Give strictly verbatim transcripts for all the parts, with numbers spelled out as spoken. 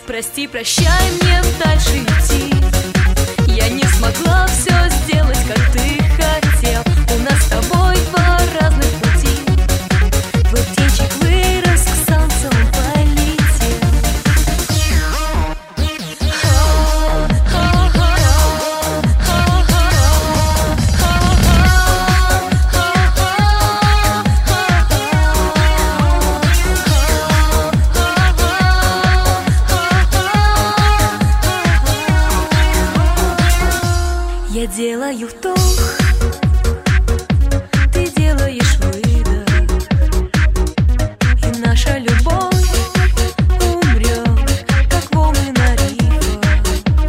Прости, прощай, мне дальше идти. Я не смогла все сделать, как ты хотел. У нас с тобой два разных пути. Твой птенчик вырос, к солнцу полетел. Я делаю вдох, ты делаешь выдох, и наша любовь умрет, как волны на рифах.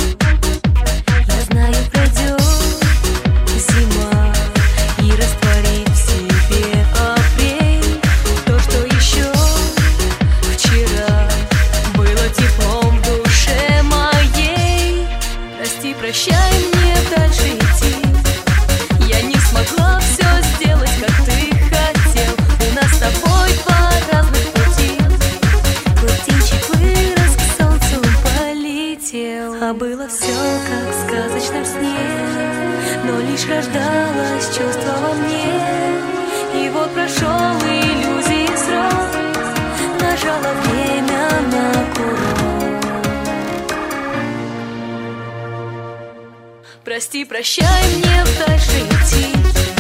Я знаю, пройдет зима и растворит в себе апрель. То, что еще вчера было теплом в душе моей. Прости, прощай, мне дальше идти. Я не смогла все сделать, как ты хотел. У нас с тобой два разных пути. Твой птенчик вырос, к солнцу полетел. А было все, как в сказочном сне, но лишь рождалось чувство во мне. И вот прошел иллюзии срок, нажало время на курок. Прости, прощай, мне дальше идти.